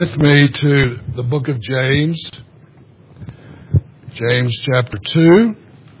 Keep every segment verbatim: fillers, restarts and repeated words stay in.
with me to the book of James, James chapter two.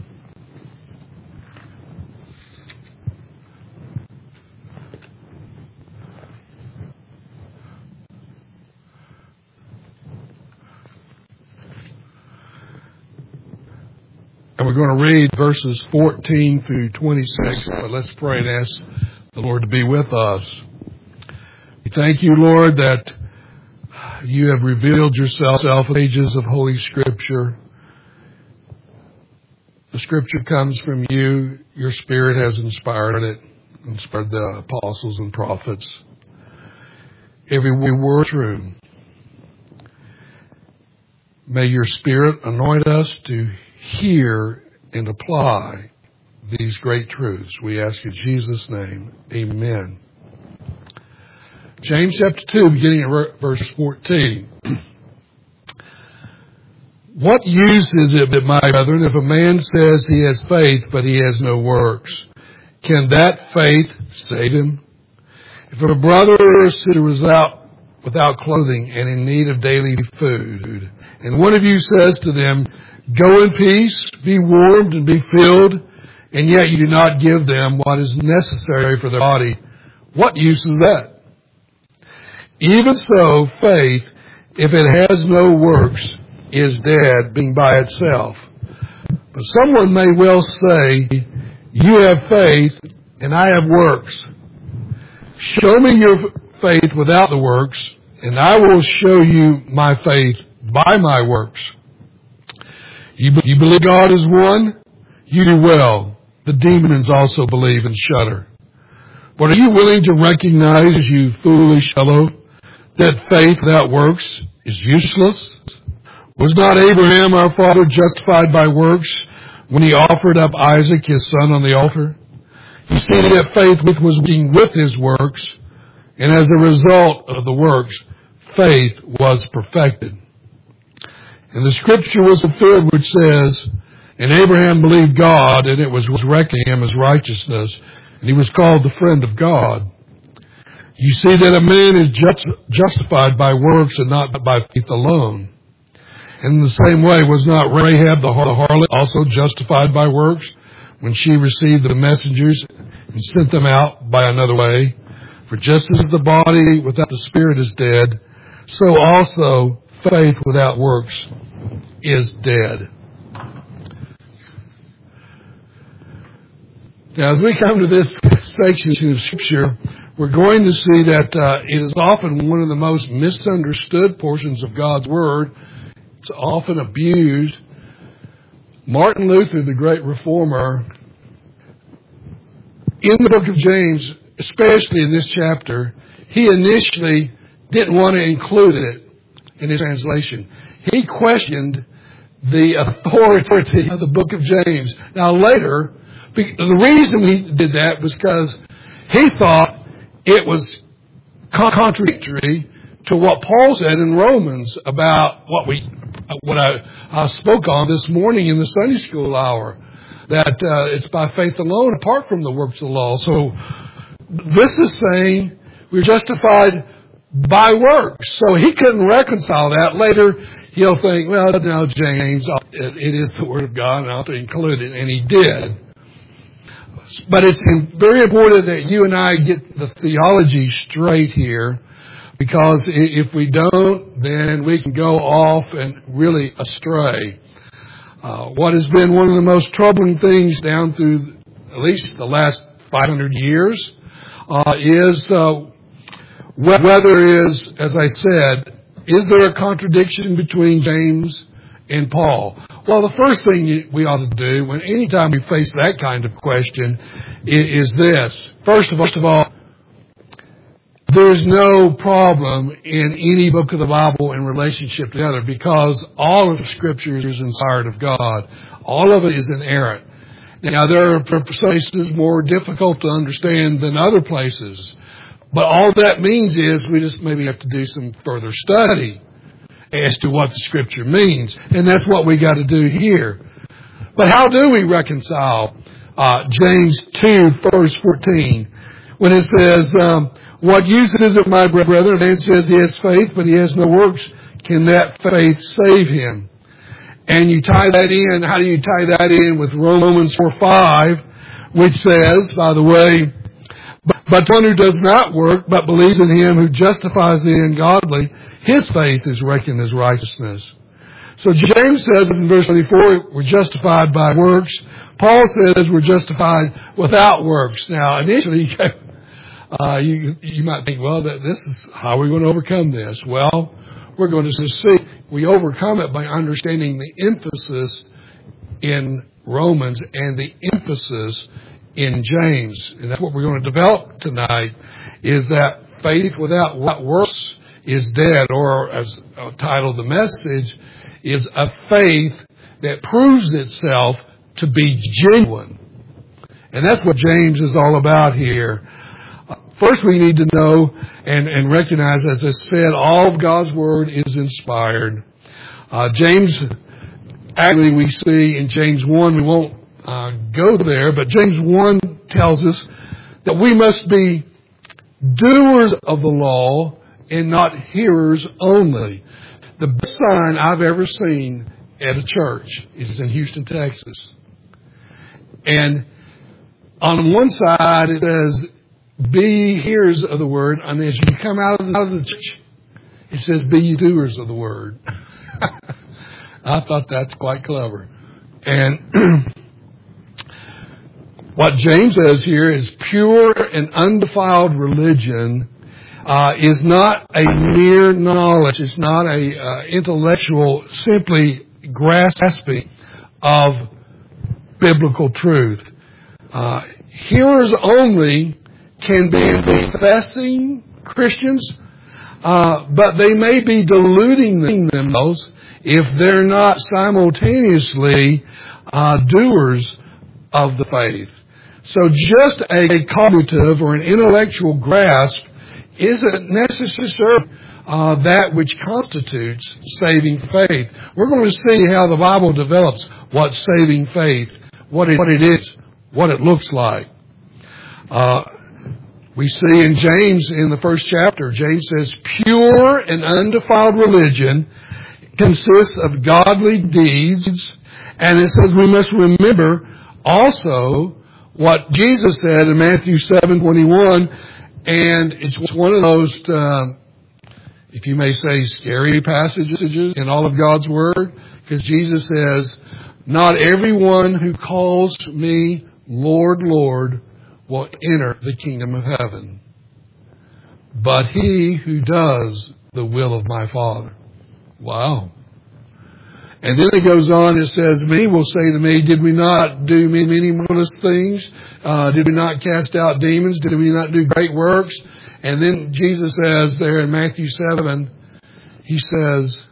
And we're going to read verses fourteen through twenty-six, but let's pray and ask the Lord to be with us. We thank you, Lord, that you have revealed yourself in pages of Holy Scripture. The Scripture comes from you. Your Spirit has inspired it, inspired the apostles and prophets. Every word true. May your Spirit anoint us to hear and apply these great truths. We ask in Jesus' name, amen. James chapter two, beginning at verse fourteen. What use is it, my brethren, if a man says he has faith, but he has no works? Can that faith save him? If a brother or a sister is out without clothing and in need of daily food, and one of you says to them, go in peace, be warmed and be filled, and yet you do not give them what is necessary for their body, what use is that? Even so, faith, if it has no works, is dead, being by itself. But someone may well say, you have faith, and I have works. Show me your faith without the works, and I will show you my faith by my works. You, you believe God is one? You do well. The demons also believe and shudder. But are you willing to recognize, you foolish fellow, that faith without works is useless? Was not Abraham our father justified by works when he offered up Isaac his son on the altar? You see that faith was working with his works, and as a result of the works, faith was perfected. And the scripture was fulfilled which says, and Abraham believed God, and it was reckoned to him as righteousness, and he was called the friend of God. You see that a man is just, justified by works and not by faith alone. And in the same way, was not Rahab the harlot also justified by works when she received the messengers and sent them out by another way? For just as the body without the spirit is dead, so also faith without works is dead. Now, as we come to this section of Scripture, we're going to see that uh, it is often one of the most misunderstood portions of God's Word. It's often abused. Martin Luther, the great reformer, in the book of James, especially in this chapter, he initially didn't want to include it in his translation. He questioned the authority of the book of James. Now later, the reason he did that was because he thought it was contradictory to what Paul said in Romans about what we, what I, I spoke on this morning in the Sunday school hour, that uh, it's by faith alone, apart from the works of the law. So this is saying we're justified by works. So he couldn't reconcile that. Later, he'll think, well, no, James, it, it is the Word of God, and I'll have to include it, and he did. But it's very important that you and I get the theology straight here, because if we don't, then we can go off and really astray. Uh, what has been one of the most troubling things down through at least the last five hundred years uh, is uh, whether is, as I said, is there a contradiction between James and Paul? Well, the first thing we ought to do when anytime we face that kind of question is this. First of all, first of all, there's no problem in any book of the Bible in relationship to the other, because all of the Scripture is inspired of God. All of it is inerrant. Now, there are places more difficult to understand than other places. But all that means is we just maybe have to do some further study as to what the Scripture means. And that's what we got to do here. But how do we reconcile uh, James two, verse fourteen? when it says, um, what use is it, my brother? A man says he has faith, but he has no works. Can that faith save him? And you tie that in. How do you tie that in with Romans four five, which says, by the way, but the one who does not work, but believes in him who justifies the ungodly, his faith is reckoned as righteousness. So James says in verse twenty-four, we're justified by works. Paul says we're justified without works. Now, initially, uh, you, you might think, well, that this is how we're going to overcome this. Well, we're going to see we overcome it by understanding the emphasis in Romans and the emphasis in James. And that's what we're going to develop tonight, is that faith without works is dead, or as titled the message, is a faith that proves itself to be genuine. And that's what James is all about here. First, we need to know and, and recognize, as I said, all of God's Word is inspired. Uh, James, actually we see in James one, we won't uh, go there, but James one tells us that we must be doers of the law and not hearers only. The best sign I've ever seen at a church is in Houston, Texas. And on one side it says, be hearers of the word, and as you come out of the, out of the church, it says, be ye doers of the word. I thought that's quite clever. And what James says here is pure and undefiled religion uh, is not a mere knowledge. It's not a uh, intellectual, simply grasping of biblical truth. Uh, hearers only can be professing Christians, uh, but they may be deluding themselves if they're not simultaneously uh, doers of the faith. So just a cognitive or an intellectual grasp isn't necessarily uh, that which constitutes saving faith. We're going to see how the Bible develops what saving faith, what it, what it is, what it looks like. Uh, we see in James, in the first chapter, James says, pure and undefiled religion consists of godly deeds. And it says we must remember also what Jesus said in Matthew seven twenty-one. And it's one of those, uh, if you may say, scary passages in all of God's Word. Because Jesus says, not everyone who calls me Lord, Lord, will enter the kingdom of heaven, but he who does the will of my Father. Wow. And then it goes on, it says, many will say to me, did we not do many, many marvelous things? Uh, did we not cast out demons? Did we not do great works? And then Jesus says there in Matthew seven, he says,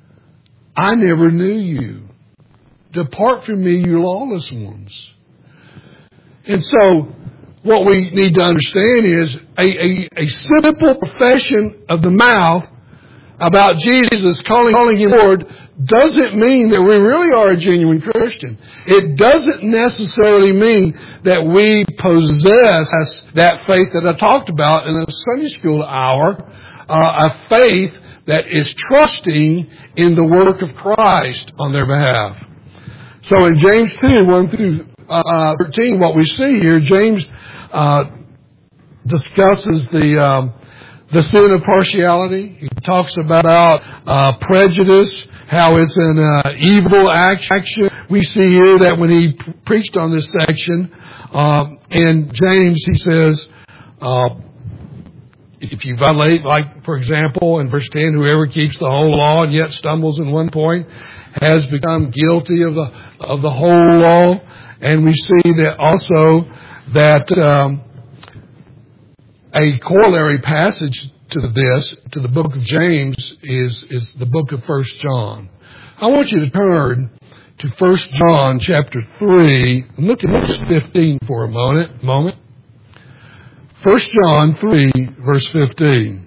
I never knew you. Depart from me, you lawless ones. And so, what we need to understand is a, a, a simple profession of the mouth about Jesus, calling, calling him Lord, doesn't mean that we really are a genuine Christian. It doesn't necessarily mean that we possess that faith that I talked about in the Sunday school hour, uh, a faith that is trusting in the work of Christ on their behalf. So in James two, one through uh, thirteen, what we see here, James uh, discusses the um, the sin of partiality. He talks about uh, prejudice, how it's an uh, evil action. We see here that when he preached on this section, um, in James, he says, uh, if you violate, like, for example, in verse ten, whoever keeps the whole law and yet stumbles in one point has become guilty of the of the whole law. And we see that also that um, a corollary passage to this, to the book of James, is is the book of First John. I want you to turn to First John chapter three and look at verse fifteen for a moment. Moment. First John three, verse fifteen.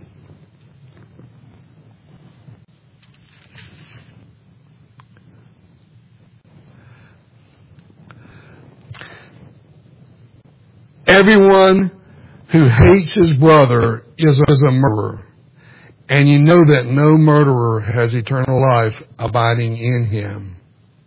Everyone who hates his brother is a murderer. And you know that no murderer has eternal life abiding in him.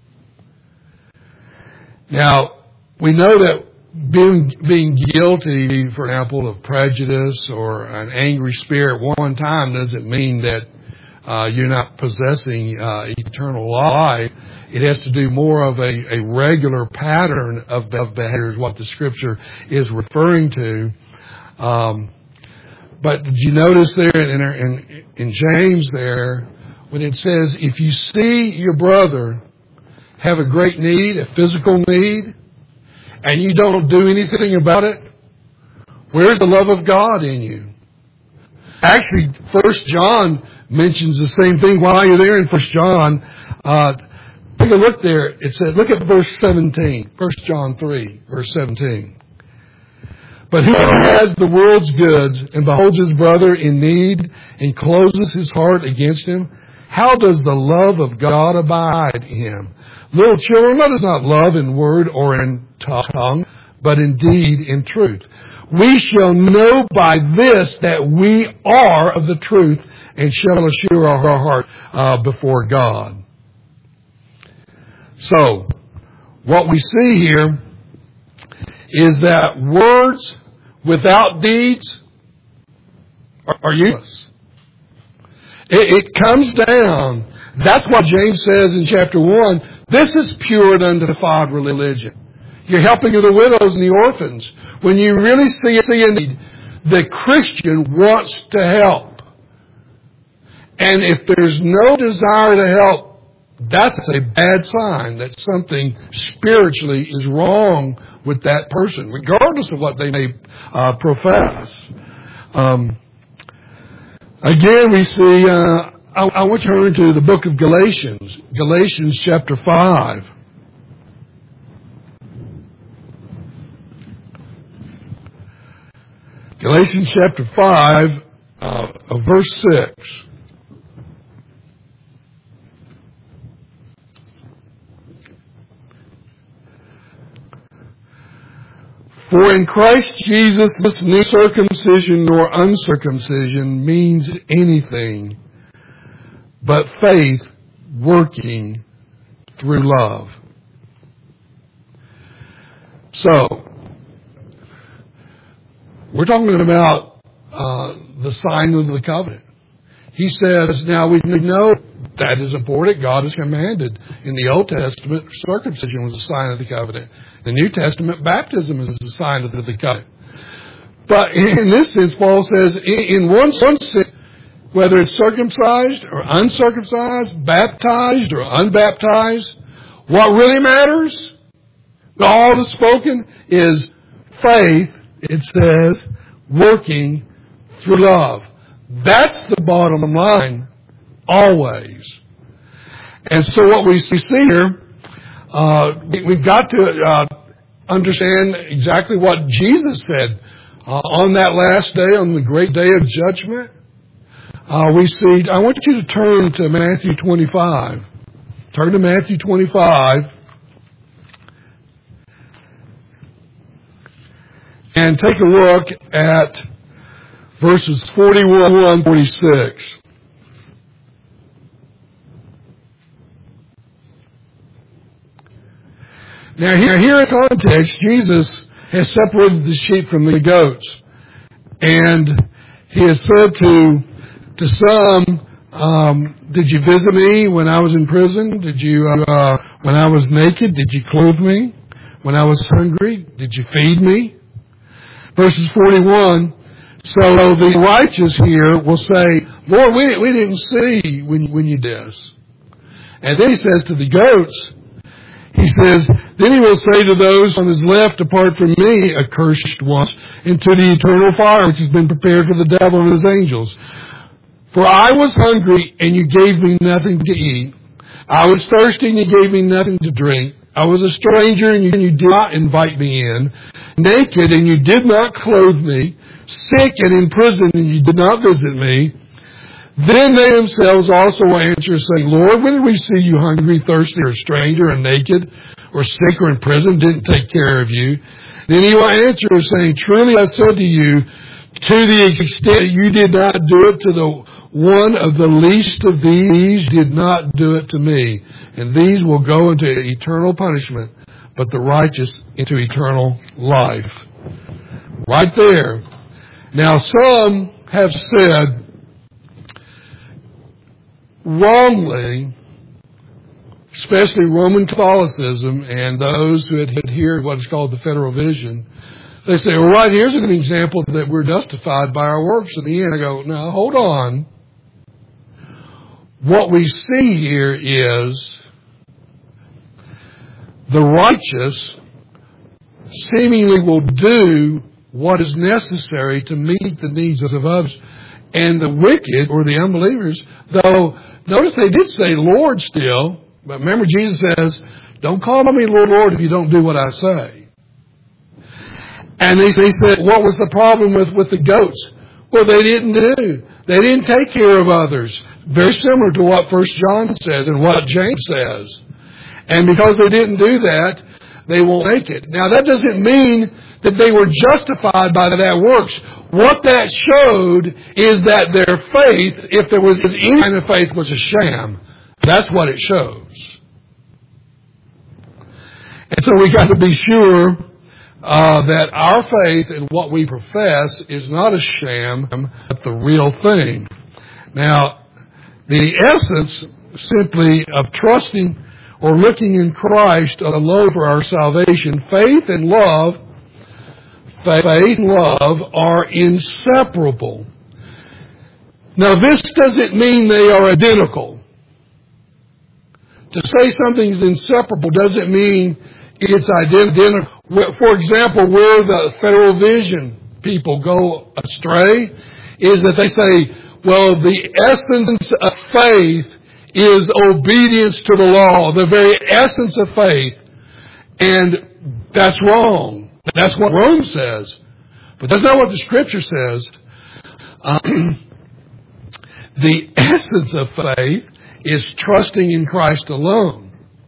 Now, we know that being, being guilty, for example, of prejudice or an angry spirit one time doesn't mean that uh, you're not possessing uh, eternal life. It has to do more of a, a regular pattern of, of behavior, is what the Scripture is referring to. Um, but did you notice there in, in, in James there, when it says, if you see your brother have a great need, a physical need, and you don't do anything about it, where's the love of God in you? Actually, First John mentions the same thing while you're there in First John. Uh, take a look there. It says, look at verse seventeen. First John three, verse seventeen. But whoever has the world's goods and beholds his brother in need and closes his heart against him, how does the love of God abide in him? Little children, let us not love in word or in tongue, but in deed, in truth. We shall know by this that we are of the truth and shall assure our heart uh, before God. So, what we see here is that words without deeds are, are useless. It, it comes down. That's what James says in chapter one. This is pure and undefiled religion. You're helping the widows and the orphans. When you really see, see a need, the Christian wants to help. And if there's no desire to help, that's a bad sign that something spiritually is wrong with that person, regardless of what they may uh, profess. Um, again, we see, uh, I, I want to turn to the book of Galatians, Galatians chapter five. Galatians chapter five, uh, verse six. For in Christ Jesus, neither circumcision nor uncircumcision means anything, but faith working through love. So, we're talking about uh, the sign of the covenant. He says, now we know that is important. God has commanded. In the Old Testament, circumcision was a sign of the covenant. The New Testament, baptism is a sign of the covenant. But in this sense, Paul says, in one sense, whether it's circumcised or uncircumcised, baptized or unbaptized, what really matters, all that's spoken, is faith, it says, working through love. That's the bottom line, always. And so what we see here, uh, we've got to uh, understand exactly what Jesus said uh, on that last day, on the great day of judgment. Uh, we see, I want you to turn to Matthew twenty-five. Turn to Matthew twenty-five. And take a look at verses forty-one and forty-six. Now here, here in context, Jesus has separated the sheep from the goats. And he has said to, to some, um, did you visit me when I was in prison? Did you, uh, when I was naked, did you clothe me? When I was hungry, did you feed me? Verses forty-one, so the righteous here will say, Lord, we, we didn't see when, when you did this. And then he says to the goats, he says, then he will say to those on his left, depart from me, accursed ones, into the eternal fire which has been prepared for the devil and his angels. For I was hungry, and you gave me nothing to eat. I was thirsty, and you gave me nothing to drink. I was a stranger, and you, and you did not invite me in. Naked, and you did not clothe me. Sick and in prison, and you did not visit me. Then they themselves also answer, saying, Lord, when did we see you hungry, thirsty, or a stranger, or naked, or sick, or in prison, didn't take care of you? Then he will answer saying, truly I said to you, to the extent you did not do it to the one of the least of these, did not do it to me. And these will go into eternal punishment, but the righteous into eternal life. Right there. Now some have said wrongly, especially Roman Catholicism and those who had adhered to what is called the Federal Vision, they say, well, right here's an example that we're justified by our works. At the end, I go, no, hold on. What we see here is the righteous seemingly will do what is necessary to meet the needs of others. And the wicked, or the unbelievers, though, notice they did say Lord still, but remember Jesus says, don't call me Lord, Lord if you don't do what I say. And they, they said, what was the problem with, with the goats? Well, they didn't do. They didn't take care of others. Very similar to what First John says and what James says. And because they didn't do that, they won't make it. Now, that doesn't mean that they were justified by that works. What that showed is that their faith, if there was any kind of faith, was a sham. That's what it shows. And so we got to be sure uh, that our faith and what we profess is not a sham, but the real thing. Now, the essence simply of trusting or looking in Christ alone for our salvation, faith and love, faith and love are inseparable. Now, this doesn't mean they are identical. To say something's inseparable doesn't mean it's identical. For example, where the Federal Vision people go astray is that they say, well, the essence of faith is obedience to the law, the very essence of faith. And that's wrong. That's what Rome says. But that's not what the Scripture says. Um, the essence of faith is trusting in Christ alone.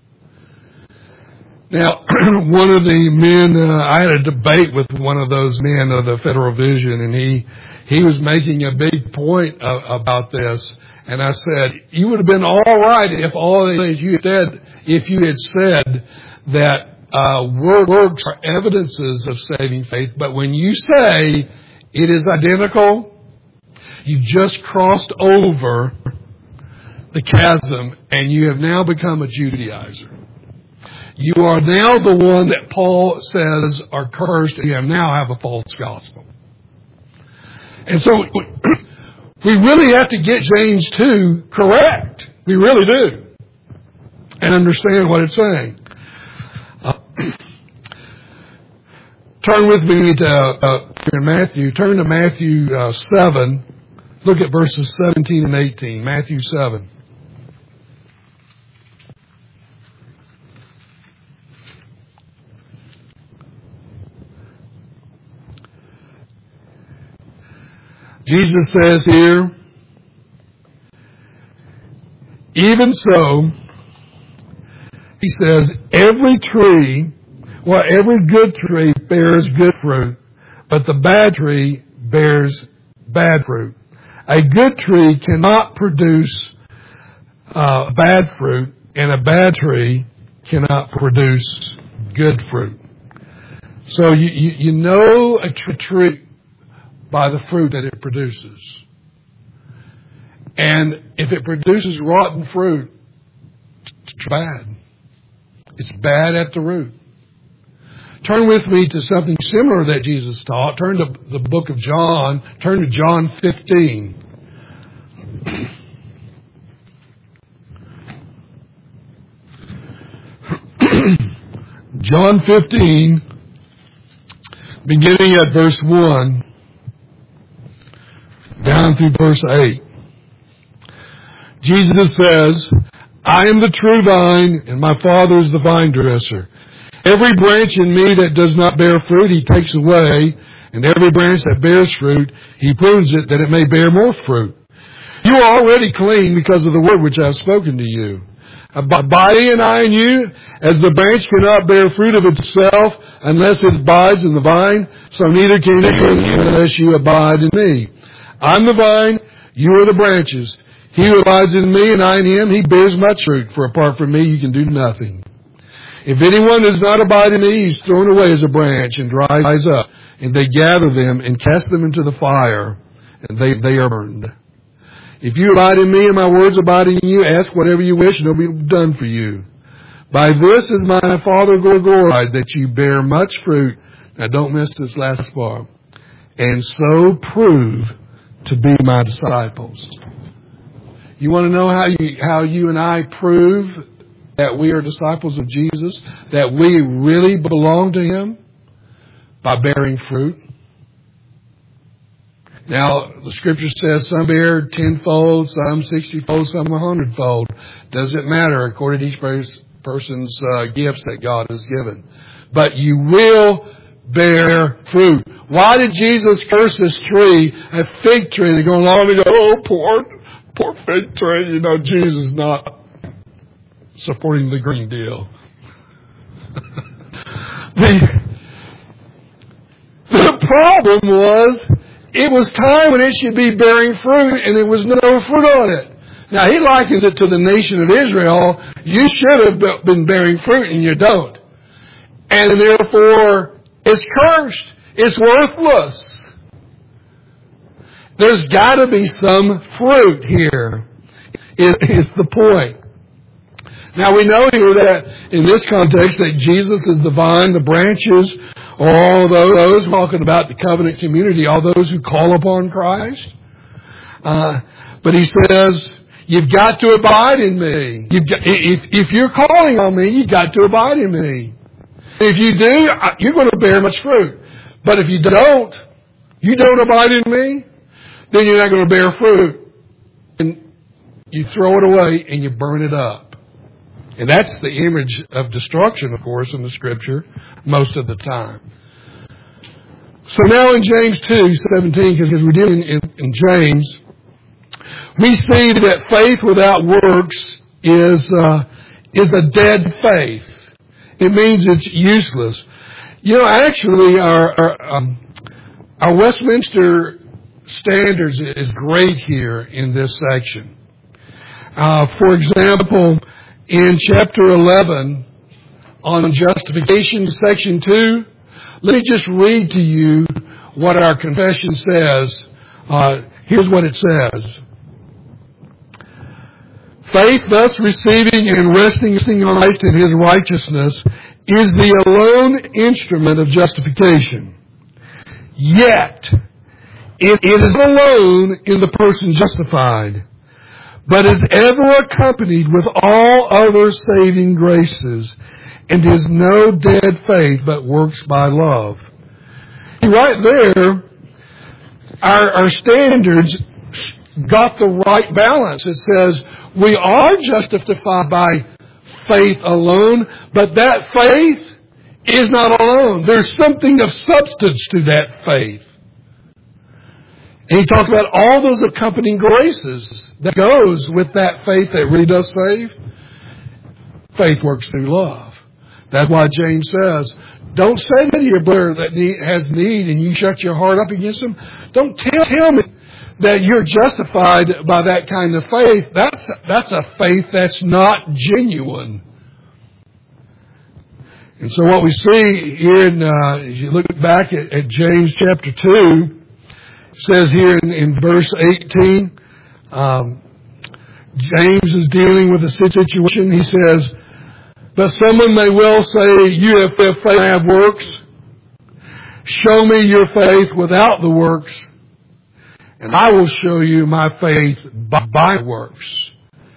Now, one of the men, uh, I had a debate with one of those men of the Federal Vision, and he he was making a big point uh, about this. And I said, you would have been all right if all that you said, if you had said that uh, works are evidences of saving faith, but when you say it is identical, you just crossed over the chasm, and you have now become a Judaizer. You are now the one that Paul says are cursed, and you now have a false gospel. And so we really have to get James two correct. We really do. And understand what it's saying. Uh, turn with me to uh, Matthew. Turn to Matthew uh, seven. Look at verses seventeen and eighteen. Matthew seven. Jesus says here, even so, he says, every tree, well, every good tree bears good fruit, but the bad tree bears bad fruit. A good tree cannot produce uh, bad fruit, and a bad tree cannot produce good fruit. So you, you, you know a tree by the fruit that it produces. And if it produces rotten fruit, it's bad. It's bad at the root. Turn with me to something similar that Jesus taught. Turn to the book of John. Turn to John fifteen. John fifteen, beginning at verse one, down through verse eight. Jesus says, I am the true vine, and my Father is the vine dresser. Every branch in me that does not bear fruit, he takes away, and every branch that bears fruit, he prunes it, that it may bear more fruit. You are already clean because of the word which I have spoken to you. Abiding and I in you, as the branch cannot bear fruit of itself unless it abides in the vine, so neither can you unless you abide in me. I'm the vine, you are the branches. He who abides in me and I in him, he bears much fruit, for apart from me you can do nothing. If anyone does not abide in me, he's thrown away as a branch and dries up, and they gather them and cast them into the fire, and they, they are burned. If you abide in me and my words abide in you, ask whatever you wish and it'll be done for you. By this is my Father glorified, that you bear much fruit. Now don't miss this last part. And so prove to be my disciples. You want to know how you, how you and I prove that we are disciples of Jesus? That we really belong to him? By bearing fruit. Now, the Scripture says some bear tenfold, some sixtyfold, some a hundredfold. Doesn't matter according to each person's uh, gifts that God has given. But you will bear fruit. Why did Jesus curse this tree, a fig tree? They're going along and go, oh, poor, poor fig tree. You know, Jesus is not supporting the Green Deal. the, the problem was, it was time when it should be bearing fruit, and there was no fruit on it. Now, he likens it to the nation of Israel. You should have been bearing fruit, and you don't. And therefore, it's cursed. It's worthless. There's got to be some fruit here, is the point. Now, we know here that, in this context, that Jesus is the vine, the branches, all those talking about the covenant community, all those who call upon Christ. Uh, but he says, you've got to abide in me. You've got, if, if you're calling on me, you've got to abide in me. If you do, you're going to bear much fruit. But if you don't, you don't abide in me, then you're not going to bear fruit. And you throw it away and you burn it up. And that's the image of destruction, of course, in the Scripture, most of the time. So now in James two seventeen, because we're dealing in, in James, we see that faith without works is uh, is a dead faith. It means it's useless. You know, actually, our our, um, our Westminster Standards is great here in this section. Uh, for example, in chapter eleven, on justification, section two, let me just read to you what our confession says. Uh, here's what it says. Faith, thus receiving and resting on Christ in his righteousness, is the alone instrument of justification. Yet, it, it is alone in the person justified, but is ever accompanied with all other saving graces, and is no dead faith, but works by love. Right there, our, our standards got the right balance. It says we are justified by faith alone, but that faith is not alone. There's something of substance to that faith. And he talks about all those accompanying graces that goes with that faith that really does save. Faith works through love. That's why James says, don't say to your brother that need, has need and you shut your heart up against him. Don't tell, tell me that you're justified by that kind of faith. That's, that's a faith that's not genuine. And so what we see here, in, uh, as you look back at, at James chapter two, it says here in, in verse eighteen, um, James is dealing with a situation. He says, but someone may well say, you have faith, I have works. Show me your faith without the works, and I will show you my faith by, by works.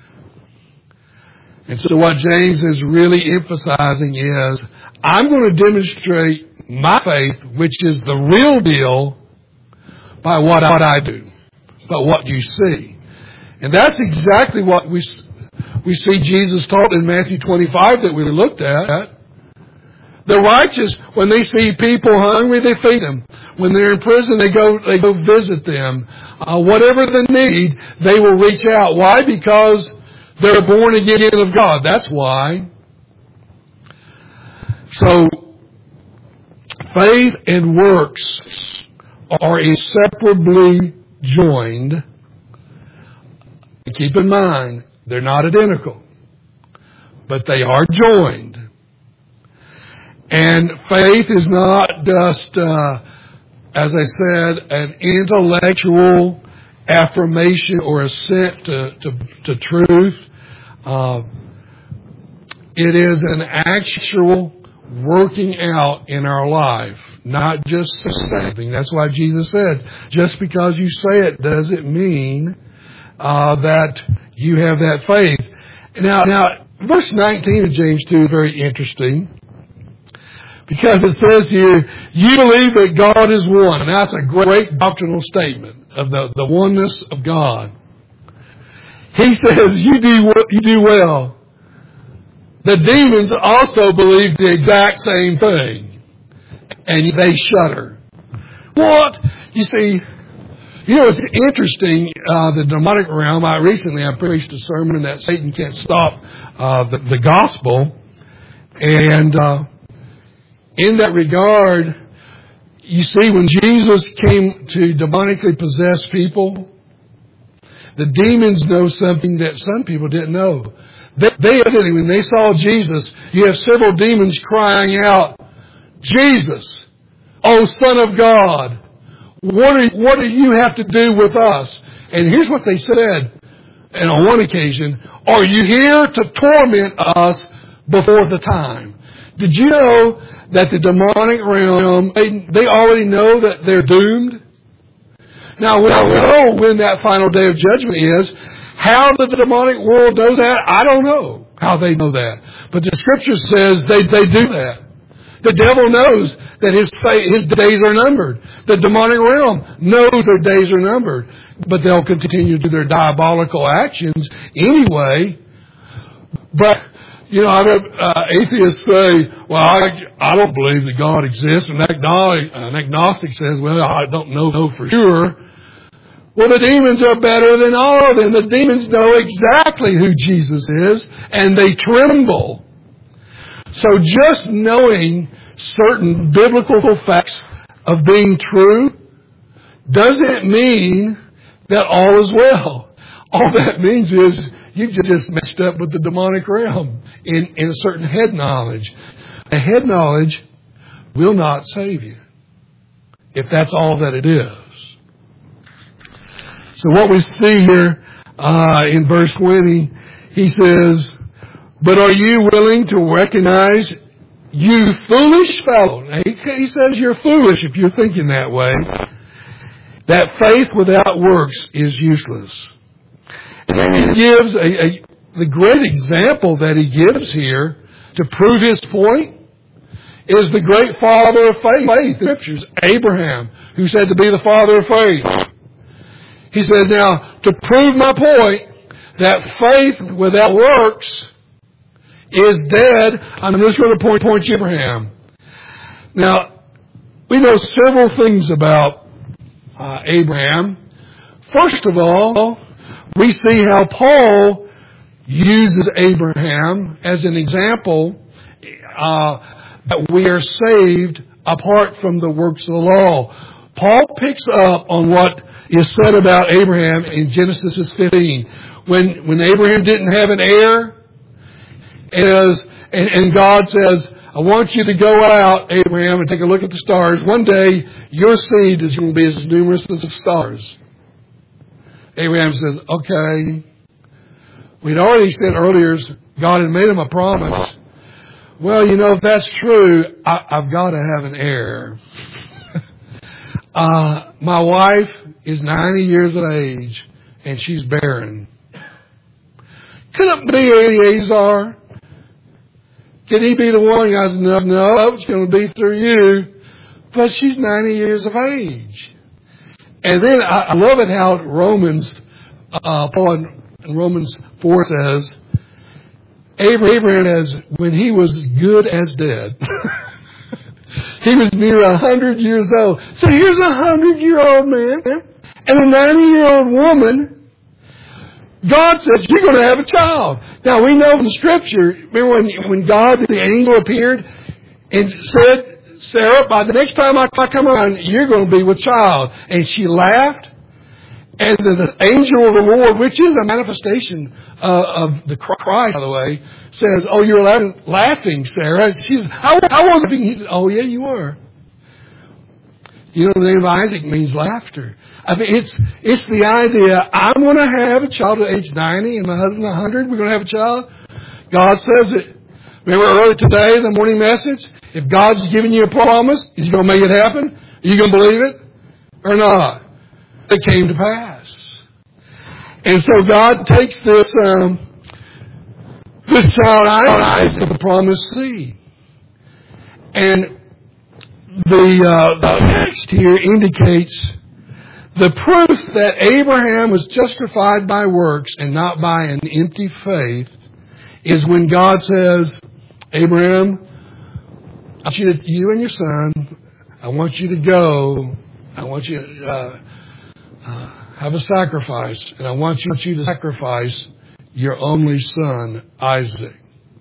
And so what James is really emphasizing is, I'm going to demonstrate my faith, which is the real deal, by what I, what I do, by what you see. And that's exactly what we we see Jesus taught in Matthew twenty-five that we looked at. The righteous, when they see people hungry, they feed them. When they're in prison, they go they go visit them. Uh, whatever the need, they will reach out. Why? Because They're born again of God. That's why. So, faith and works are inseparably joined. Keep in mind, they're not identical, but they are joined. And faith is not just, uh, as I said, an intellectual affirmation or assent to, to, to truth. Uh, it is an actual working out in our life, not just saying. That's why Jesus said, just because you say it doesn't mean uh, that you have that faith. Now, now, verse nineteen of James two is very interesting, because it says here, you believe that God is one. And that's a great doctrinal statement of the, the oneness of God. He says, you do, you do well. The demons also believe the exact same thing. And they shudder. What? You see, you know, it's interesting, uh, the demonic realm. I recently, I preached a sermon that Satan can't stop uh, the, the gospel. And uh, in that regard, you see, when Jesus came to demonically possess people, the demons know something that some people didn't know. They, they when they saw Jesus, you have several demons crying out, Jesus, oh Son of God, what, are, what do you have to do with us? And here's what they said, and on one occasion, are you here to torment us before the time? Did you know that the demonic realm, they, they already know that they're doomed? Now, we don't know when that final day of judgment is. How the demonic world does that, I don't know how they know that. But the Scripture says they, they do that. The devil knows that his his days are numbered. The demonic realm knows their days are numbered. But they'll continue to do their diabolical actions anyway. But, you know, I've heard uh, atheists say, well, I, I don't believe that God exists. And agnostic, an agnostic says, well, I don't know, know for sure. Well, the demons are better than all of them. The demons know exactly who Jesus is, and they tremble. So just knowing certain biblical facts of being true doesn't mean that all is well. All that means is you just messed up with the demonic realm in, in a certain head knowledge. A head knowledge will not save you, if that's all that it is. So what we see here uh, in verse twenty, he says, but are you willing to recognize, you foolish fellow? Now, he, he says you're foolish if you're thinking that way, that faith without works is useless. And he gives a, a, the great example that he gives here to prove his point is the great father of faith, faith in the Scriptures, Abraham, who's said to be the father of faith. He said, now, to prove my point that faith without works is dead, I'm just going to point, point to Abraham. Now, we know several things about uh, Abraham. First of all, we see how Paul uses Abraham as an example uh, that we are saved apart from the works of the law. Paul picks up on what is said about Abraham in Genesis fifteen. When when Abraham didn't have an heir, as, and, and God says, I want you to go out, Abraham, and take a look at the stars. One day, your seed is going to be as numerous as the stars. Abraham says, okay. We'd already said earlier, God had made him a promise. Well, you know, if that's true, I, I've got to have an heir. uh, my wife is ninety years of age, and she's barren. Could it be Eleazar? Could he be the one? I said, no, no, it's going to be through you. But she's ninety years of age. And then I, I love it how Romans, uh, Paul in Romans four says, Abraham, as when he was good as dead. He was near a hundred years old. So here's a hundred-year-old man and a ninety-year-old woman. God says you're going to have a child. Now we know from Scripture, remember when, when God, the angel appeared and said, Sarah, by the next time I come around, you're going to be with child. And she laughed. And the angel of the Lord, which is a manifestation uh, of the Christ, by the way, says, oh, you're laughing, laughing Sarah. She's, I, I wasn't being, he said, oh, yeah, you were. You know, the name of Isaac means laughter. I mean, it's it's the idea, I'm going to have a child at age ninety and my husband one hundred. We're going to have a child. God says it. Remember earlier today, the morning message? If God's giving you a promise, He's going to make it happen. Are you going to believe it or not? It came to pass. And so God takes this um, this child Isaac, the promised seed. And the, uh, the text here indicates the proof that Abraham was justified by works and not by an empty faith is when God says, Abraham, I want you, to, you and your son, I want you to go. I want you to uh, uh, have a sacrifice. And I want you, want you to sacrifice your only son, Isaac.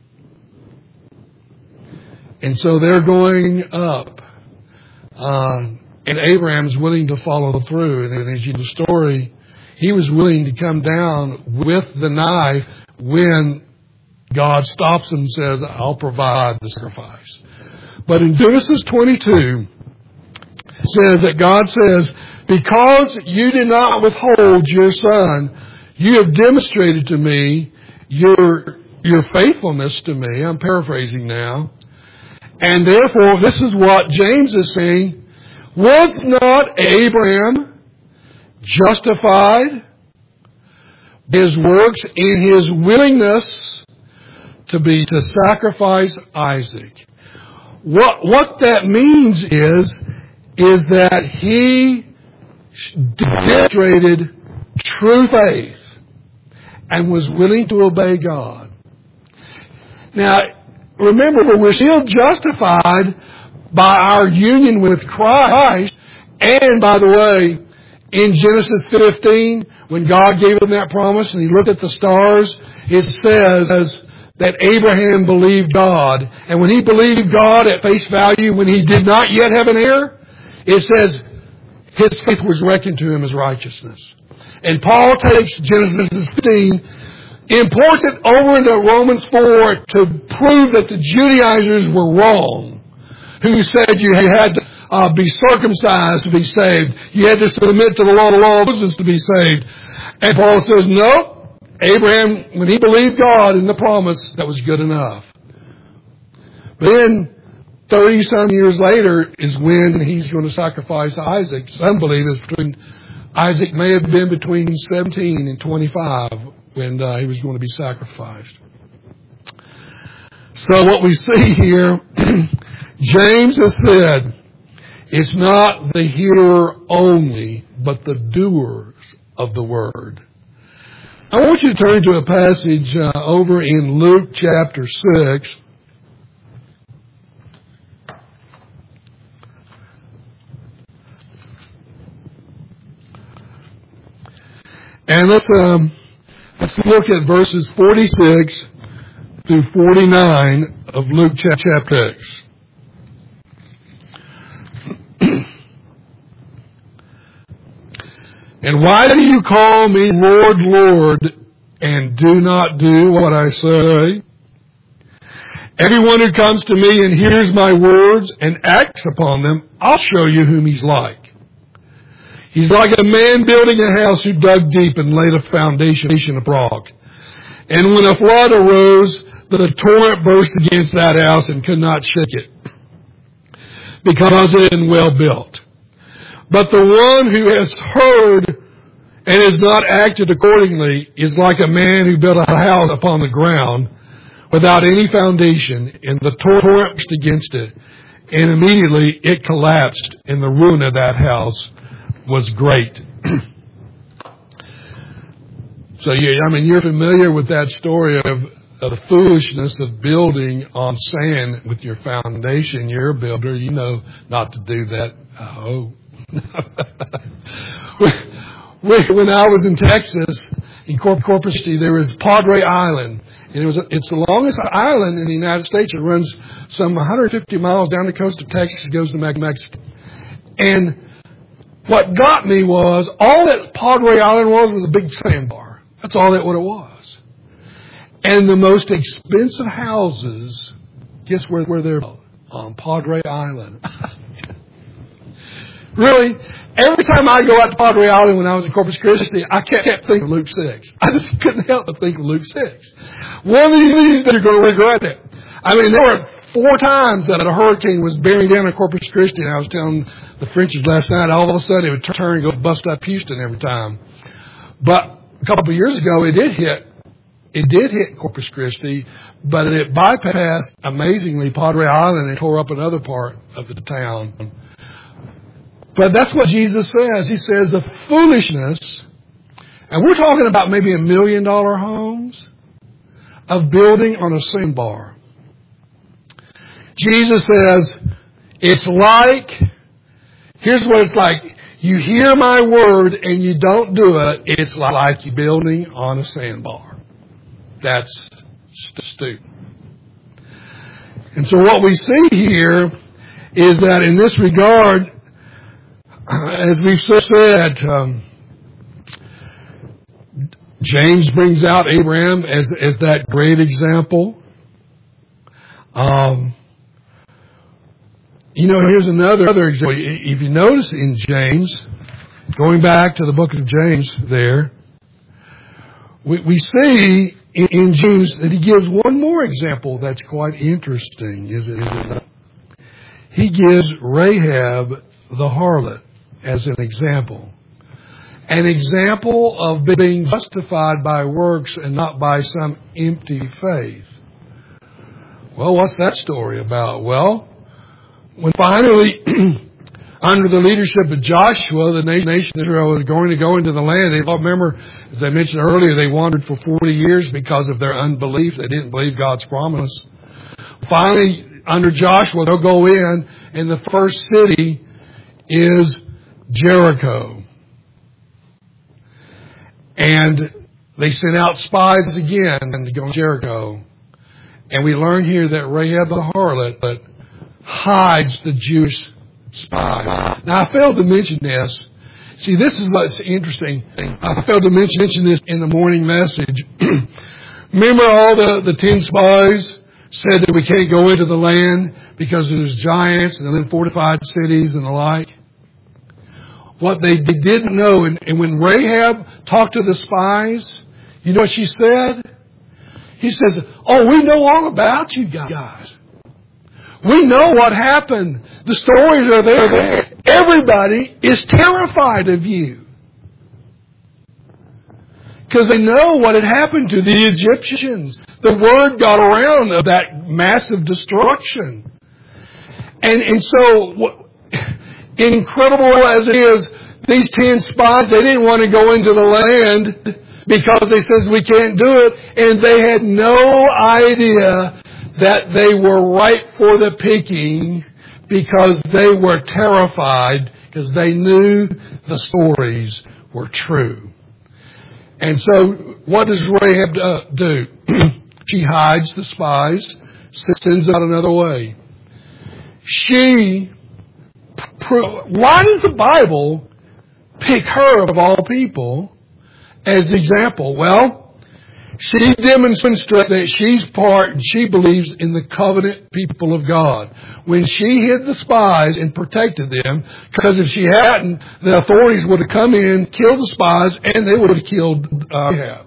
And so they're going up. Uh, and Abraham's willing to follow through. And as you know the story, he was willing to come down with the knife when God stops him and says, I'll provide the sacrifice. But in Genesis twenty-two, it says that God says, because you did not withhold your son, you have demonstrated to me your, your faithfulness to me. I'm paraphrasing now. And therefore, this is what James is saying. Was not Abraham justified by his works in his willingness to be to sacrifice Isaac? What what that means is is that he demonstrated true faith and was willing to obey God. Now, remember, we're still justified by our union with Christ. And by the way, in Genesis fifteen, when God gave him that promise and he looked at the stars, it says that Abraham believed God. And when he believed God at face value, when he did not yet have an heir, it says his faith was reckoned to him as righteousness. And Paul takes Genesis fifteen, imports it over into Romans four to prove that the Judaizers were wrong, who said you had to uh, be circumcised to be saved. You had to submit to the law, the law of Moses to be saved. And Paul says, no, Abraham, when he believed God in the promise, that was good enough. But then, thirty-some years later is when he's going to sacrifice Isaac. Some believe it's between, Isaac may have been between seventeen and twenty-five when uh, he was going to be sacrificed. So what we see here, James has said, it's not the hearer only, but the doers of the word. I want you to turn to a passage uh, over in Luke chapter six. And let's um, let's look at verses forty-six through forty-nine of Luke chapter six. And why do you call me Lord, Lord, and do not do what I say? Everyone who comes to me and hears my words and acts upon them, I'll show you whom he's like. He's like a man building a house who dug deep and laid a foundation of rock. And when a flood arose, the torrent burst against that house and could not shake it, because it had been well built. But the one who has heard and has not acted accordingly is like a man who built a house upon the ground without any foundation, and the torrent burst against it, and immediately it collapsed, and the ruin of that house was great. So, yeah, I mean, you're familiar with that story of, of the foolishness of building on sand with your foundation. You're a builder. You know not to do that. Oh. When I was in Texas in Corpus Christi, there is Padre Island. And it was, it's the longest island in the United States. It runs some one hundred fifty miles down the coast of Texas. It goes to Mexico. And what got me was, all that Padre Island was was a big sandbar. That's all that what it was. And the most expensive houses, guess where, where they're on Padre Island. Really, every time I go out to Padre Island when I was in Corpus Christi, I kept, kept thinking of Luke six. I just couldn't help but think of Luke six. One of these days you're going to regret it. I mean, there were four times that a hurricane was bearing down on Corpus Christi, and I was telling the Frenchies last night, all of a sudden it would turn and go bust up Houston every time. But a couple of years ago, it did hit. It did hit Corpus Christi, but it bypassed, amazingly, Padre Island and tore up another part of the town. But that's what Jesus says. He says the foolishness, and we're talking about maybe a million dollar homes, of building on a sandbar. Jesus says, it's like, here's what it's like. You hear my word and you don't do it, it's like you building on a sandbar. That's stupid. And so what we see here is that in this regard, as we've said, um, James brings out Abraham as, as that great example. Um, you know, here's another, other example. If you notice in James, going back to the book of James there, we, we see in, in James that he gives one more example that's quite interesting, is it, is it not? He gives Rahab the harlot as an example. An example of being justified by works and not by some empty faith. Well, what's that story about? Well, when finally, under the leadership of Joshua, the nation of Israel was going to go into the land. They all remember, as I mentioned earlier, they wandered for forty years because of their unbelief. They didn't believe God's promise. Finally, under Joshua, they'll go in, and the first city is Jericho. And they sent out spies again to go to Jericho. And we learn here that Rahab the harlot hides the Jewish spies. Now, I failed to mention this. See, this is what's interesting. I failed to mention this in the morning message. Remember all the, the ten spies said that we can't go into the land because there's giants and then fortified cities and the like? What they, they didn't know, and, and when Rahab talked to the spies, you know what she said? He says, oh, we know all about you guys. We know what happened. The stories are there. Everybody is terrified of you. Because they know what had happened to the Egyptians. The word got around of that massive destruction. And, and so, what, incredible as it is, these ten spies, they didn't want to go into the land because they said we can't do it. And they had no idea that they were ripe for the picking because they were terrified because they knew the stories were true. And so what does Rahab do? She hides the spies, sends out another way. She Why does the Bible pick her, of all people, as the example? Well, she demonstrates that she's part, and she believes in the covenant people of God. When she hid the spies and protected them, because if she hadn't, the authorities would have come in, killed the spies, and they would have killed uh, Rahab.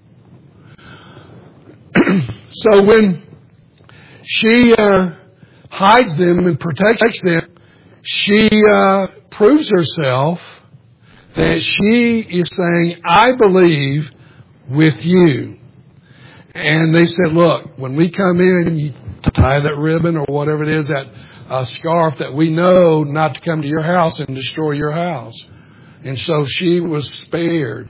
So when she uh, hides them and protects them, she uh, proves herself that she is saying, I believe with you. And they said, look, when we come in, you tie that ribbon or whatever it is, that uh, scarf, that we know not to come to your house and destroy your house. And so she was spared.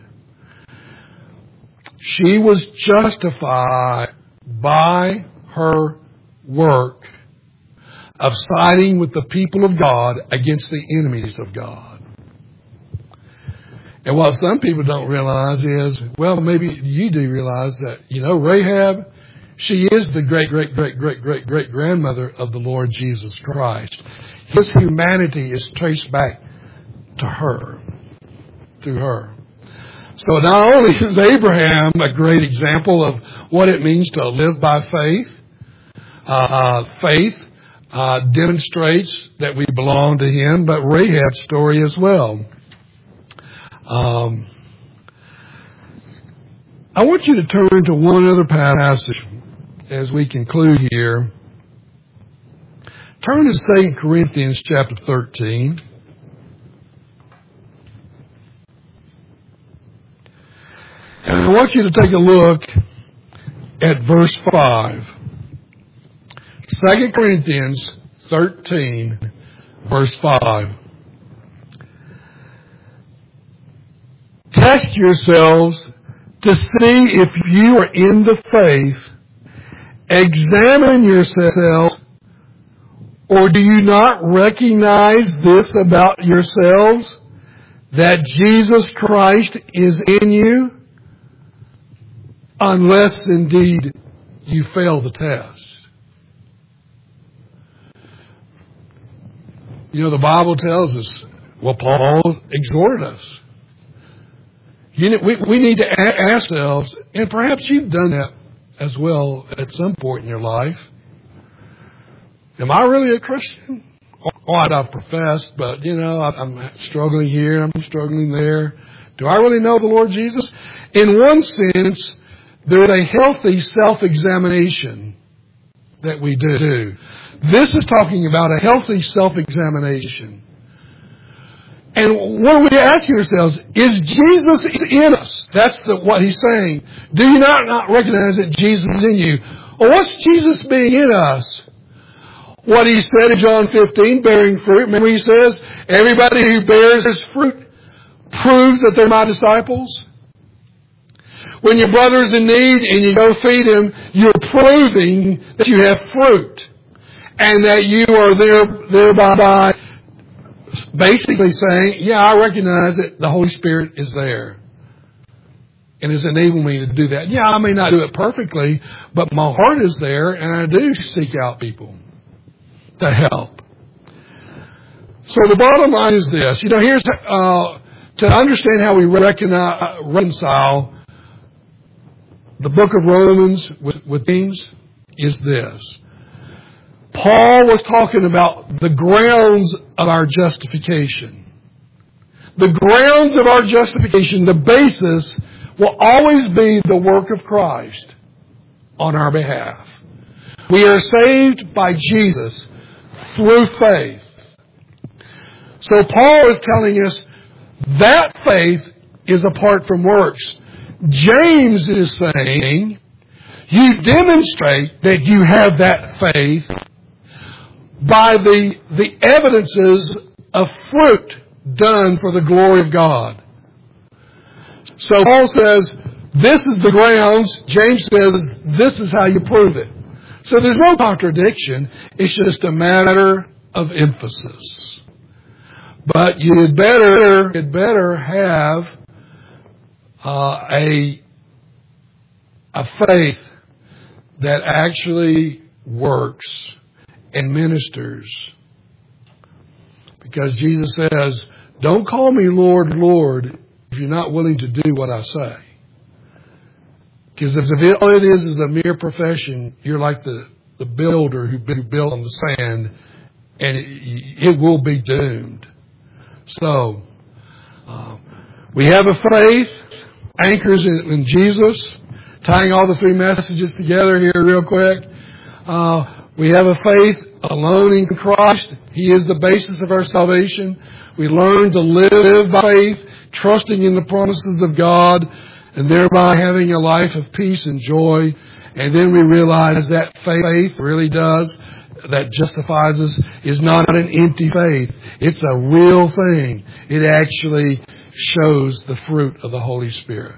She was justified by her work of siding with the people of God against the enemies of God. And what some people don't realize is, well, maybe you do realize that, you know, Rahab, she is the great, great, great, great, great, great grandmother of the Lord Jesus Christ. His humanity is traced back to her, through her. So not only is Abraham a great example of what it means to live by faith, uh, uh, faith uh, demonstrates that we belong to him, but Rahab's story as well. Um, I want you to turn to one other passage as we conclude here. Turn to Second Corinthians chapter thirteen. And I want you to take a look at verse five. Second Corinthians thirteen, verse five. Test yourselves to see if you are in the faith. Examine yourselves, or do you not recognize this about yourselves, that Jesus Christ is in you, unless indeed you fail the test? You know, the Bible tells us, well, Paul exhorted us. You know, we, we need to ask ourselves, and perhaps you've done that as well at some point in your life. Am I really a Christian? Oh, I profess, but, you know, I'm struggling here, I'm struggling there. Do I really know the Lord Jesus? In one sense, there's a healthy self-examination that we do. This is talking about a healthy self-examination. And what are we asking ourselves? Is Jesus in us? That's the, what he's saying. Do you not, not recognize that Jesus is in you? Well, what's Jesus being in us? What he said in John fifteen, bearing fruit. Remember he says, everybody who bears his fruit proves that they're my disciples. When your brother's in need and you go feed him, you're proving that you have fruit. And that you are there, thereby basically saying, yeah, I recognize that the Holy Spirit is there and has enabled me to do that. Yeah, I may not do it perfectly, but my heart is there and I do seek out people to help. So the bottom line is this. You know, here's uh, to understand how we recognize, reconcile the book of Romans with, with things is this. Paul was talking about the grounds of our justification. The grounds of our justification, the basis, will always be the work of Christ on our behalf. We are saved by Jesus through faith. So Paul is telling us that faith is apart from works. James is saying, you demonstrate that you have that faith by the, the evidences of fruit done for the glory of God. So Paul says, this is the grounds. James says, this is how you prove it. So there's no contradiction. It's just a matter of emphasis. But you'd better, you'd better have uh, a, a faith that actually works and ministers. Because Jesus says, don't call me Lord, Lord, if you're not willing to do what I say. Because if all it is is a mere profession, you're like the, the builder who built on the sand, and it, it will be doomed. So, uh, we have a faith, anchors in, in Jesus, tying all the three messages together here real quick. Uh, we have a faith alone in Christ. He is the basis of our salvation. We learn to live by faith, trusting in the promises of God, and thereby having a life of peace and joy. And then we realize that faith really does, that justifies us, is not an empty faith. It's a real thing. It actually shows the fruit of the Holy Spirit.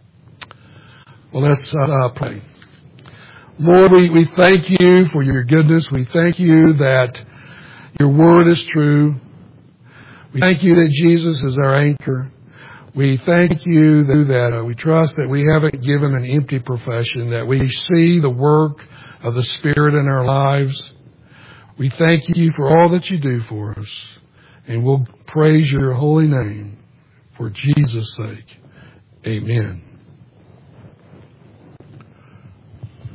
Well, let's uh, pray. Lord, we, we thank you for your goodness. We thank you that your word is true. We thank you that Jesus is our anchor. We thank you that uh, we trust that we haven't given an empty profession, that we see the work of the Spirit in our lives. We thank you for all that you do for us, and we'll praise your holy name for Jesus' sake. Amen.